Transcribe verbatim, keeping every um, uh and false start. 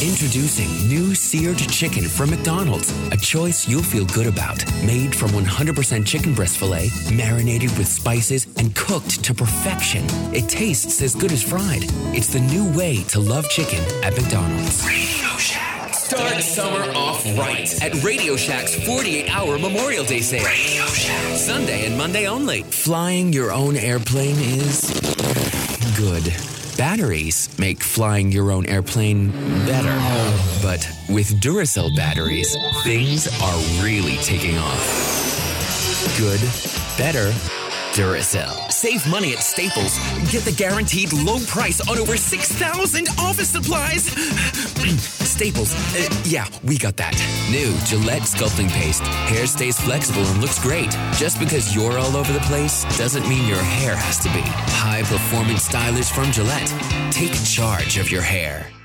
Introducing new seared chicken from McDonald's, a choice you'll feel good about. Made from one hundred percent chicken breast filet, marinated with spices, and cooked to perfection. It tastes as good as fried. It's the new way to love chicken at McDonald's. Radio Shack. Start summer off right at Radio Shack's forty-eight hour Memorial Day sale. Radio Shack. Sunday and Monday only. Flying your own airplane is good. Batteries make flying your own airplane better. But with Duracell batteries, things are really taking off. Good, better, Duracell. Save money at Staples. Get the guaranteed low price on over six thousand office supplies. Staples. Uh, yeah, we got that. New Gillette Sculpting Paste. Hair stays flexible and looks great. Just because you're all over the place doesn't mean your hair has to be. High performance stylers from Gillette. Take charge of your hair.